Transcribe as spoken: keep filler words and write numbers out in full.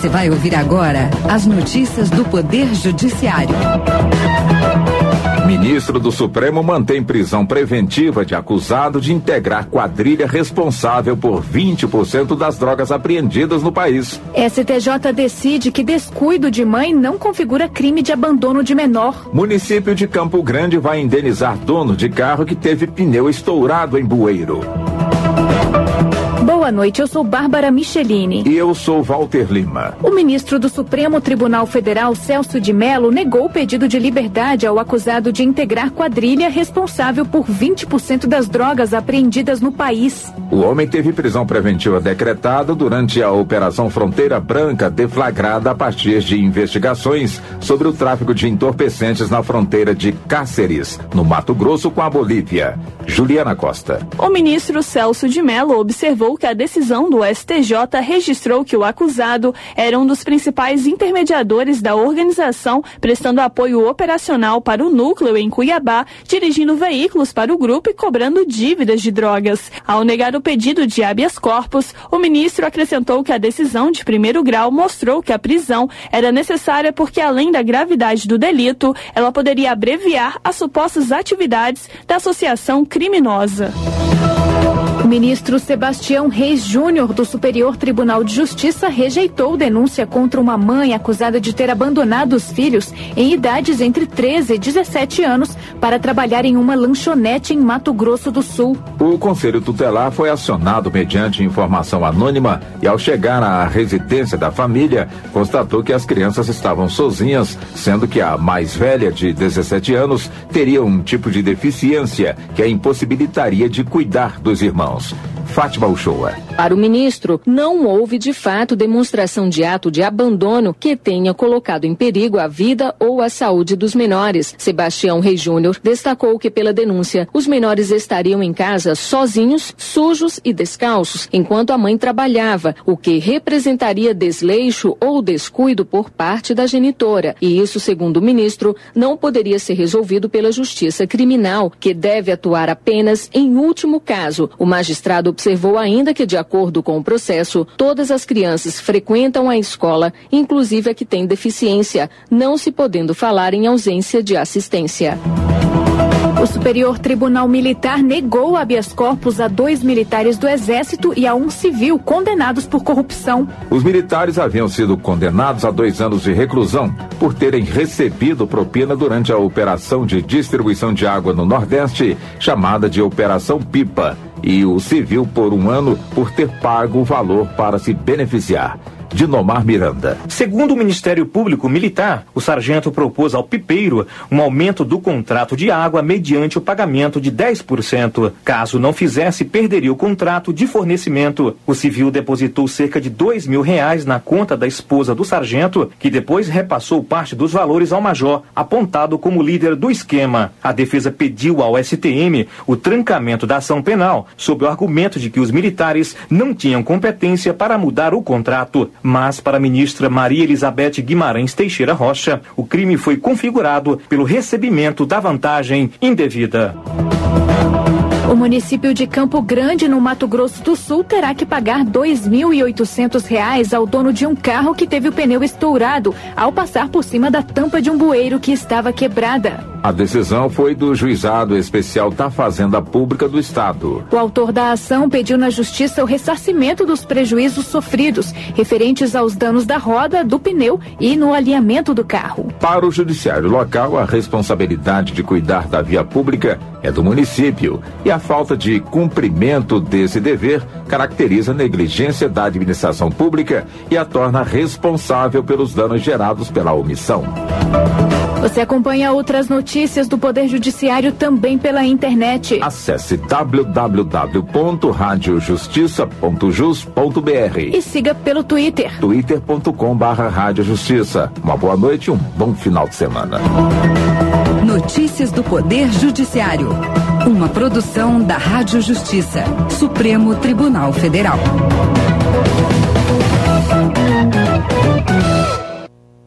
Você vai ouvir agora as notícias do Poder Judiciário. Ministro do Supremo mantém prisão preventiva de acusado de integrar quadrilha responsável por vinte por cento das drogas apreendidas no país. S T J decide que descuido de mãe não configura crime de abandono de menor. Município de Campo Grande vai indenizar dono de carro que teve pneu estourado em bueiro. Boa noite, eu sou Bárbara Michelini. E eu sou Walter Lima. O ministro do Supremo Tribunal Federal, Celso de Mello, negou o pedido de liberdade ao acusado de integrar quadrilha responsável por vinte por cento das drogas apreendidas no país. O homem teve prisão preventiva decretada durante a Operação Fronteira Branca, deflagrada a partir de investigações sobre o tráfico de entorpecentes na fronteira de Cáceres, no Mato Grosso, com a Bolívia. Juliana Costa. O ministro Celso de Mello observou que a decisão do S T J registrou que o acusado era um dos principais intermediadores da organização, prestando apoio operacional para o núcleo em Cuiabá, dirigindo veículos para o grupo e cobrando dívidas de drogas. Ao negar o pedido de habeas corpus, o ministro acrescentou que a decisão de primeiro grau mostrou que a prisão era necessária porque, além da gravidade do delito, ela poderia abreviar as supostas atividades da associação criminosa. O ministro Sebastião Reis Júnior, do Superior Tribunal de Justiça, rejeitou denúncia contra uma mãe acusada de ter abandonado os filhos em idades entre treze e dezessete anos para trabalhar em uma lanchonete em Mato Grosso do Sul. O Conselho Tutelar foi acionado mediante informação anônima e, ao chegar à residência da família, constatou que as crianças estavam sozinhas, sendo que a mais velha, de dezessete anos, teria um tipo de deficiência que a impossibilitaria de cuidar dos irmãos. Fátima Uchoa. Para o ministro, não houve de fato demonstração de ato de abandono que tenha colocado em perigo a vida ou a saúde dos menores. Sebastião Reis Júnior destacou que, pela denúncia, os menores estariam em casa sozinhos, sujos e descalços, enquanto a mãe trabalhava, o que representaria desleixo ou descuido por parte da genitora. E isso, segundo o ministro, não poderia ser resolvido pela Justiça Criminal, que deve atuar apenas em último caso. O magistrado observou ainda que, de acordo com o processo, todas as crianças frequentam a escola, inclusive a que tem deficiência, não se podendo falar em ausência de assistência. O Superior Tribunal Militar negou habeas corpus a dois militares do Exército e a um civil condenados por corrupção. Os militares haviam sido condenados a dois anos de reclusão por terem recebido propina durante a operação de distribuição de água no Nordeste, chamada de Operação Pipa, e o civil por um ano por ter pago o valor para se beneficiar. Dinomar Miranda. Segundo o Ministério Público Militar, o sargento propôs ao pipeiro um aumento do contrato de água mediante o pagamento de dez por cento. Caso não fizesse, perderia o contrato de fornecimento. O civil depositou cerca de dois mil reais na conta da esposa do sargento, que depois repassou parte dos valores ao major, apontado como líder do esquema. A defesa pediu ao S T M o trancamento da ação penal, sob o argumento de que os militares não tinham competência para mudar o contrato. Mas, para a ministra Maria Elizabeth Guimarães Teixeira Rocha, o crime foi configurado pelo recebimento da vantagem indevida. O município de Campo Grande, no Mato Grosso do Sul, terá que pagar dois mil e oitocentos reais ao dono de um carro que teve o pneu estourado ao passar por cima da tampa de um bueiro que estava quebrada. A decisão foi do Juizado Especial da Fazenda Pública do Estado. O autor da ação pediu na Justiça o ressarcimento dos prejuízos sofridos, referentes aos danos da roda, do pneu e no alinhamento do carro. Para o Judiciário local, a responsabilidade de cuidar da via pública é do município e a falta de cumprimento desse dever caracteriza a negligência da administração pública e a torna responsável pelos danos gerados pela omissão. Você acompanha outras notícias do Poder Judiciário também pela internet. Acesse w w w ponto rádio justiça ponto jus ponto b r e siga pelo Twitter. twitter ponto com barra rádio justiça. Uma boa noite e um bom final de semana. Notícias do Poder Judiciário. Uma produção da Rádio Justiça, Supremo Tribunal Federal.